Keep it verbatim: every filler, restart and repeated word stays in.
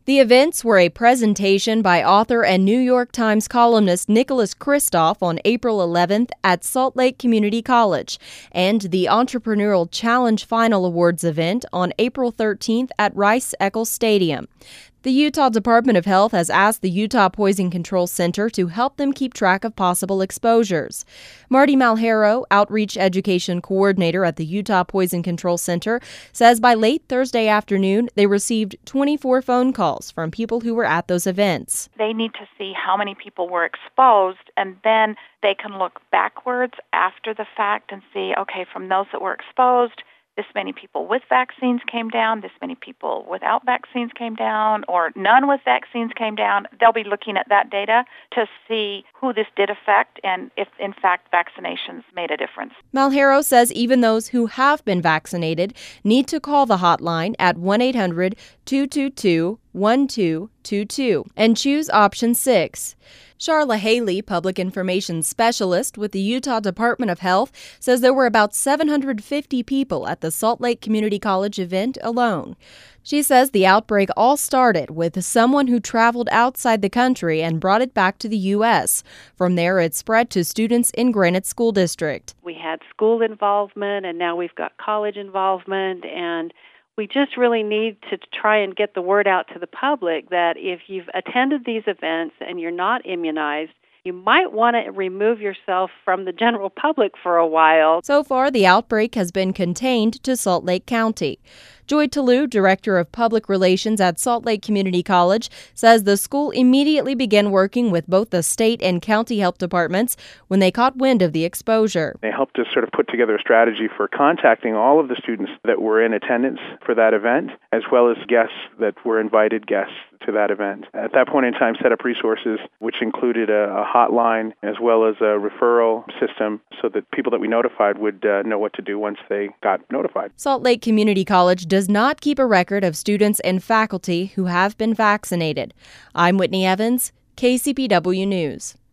The events were a presentation by author and New York Times columnist Nicholas Kristof on April eleventh at Salt Lake Community College, and the Entrepreneurial Challenge Final Awards event on April thirteenth at Rice-Eccles Stadium. The Utah Department of Health has asked the Utah Poison Control Center to help them keep track of possible exposures. Marty Malhero, Outreach Education Coordinator at the Utah Poison Control Center, says by late Thursday afternoon, they received twenty-four phone calls from people who were at those events. They need to see how many people were exposed, and then they can look backwards after the fact and see, okay, from those that were exposed, this many people with vaccines came down, this many people without vaccines came down, or none with vaccines came down. They'll be looking at that data to see who this did affect and if, in fact, vaccinations made a difference. Malhero says even those who have been vaccinated need to call the hotline at one eight hundred two two two one two two two and choose option six. Charla Haley, Public Information Specialist with the Utah Department of Health, says there were about seven hundred fifty people at the Salt Lake Community College event alone. She says the outbreak all started with someone who traveled outside the country and brought it back to the U S. From there, it spread to students in Granite School District. We had school involvement, and now we've got college involvement, and we just really need to try and get the word out to the public that if you've attended these events and you're not immunized, you might want to remove yourself from the general public for a while. So far, the outbreak has been contained to Salt Lake County. Joy Toulouse, Director of Public Relations at Salt Lake Community College, says the school immediately began working with both the state and county health departments when they caught wind of the exposure. They helped us sort of put together a strategy for contacting all of the students that were in attendance for that event, as well as guests that were invited guests to that event. At that point in time, set up resources, which included a, a hotline as well as a referral system so that people that we notified would uh, know what to do once they got notified. Salt Lake Community College does not keep a record of students and faculty who have been vaccinated. I'm Whitney Evans, K C P W News.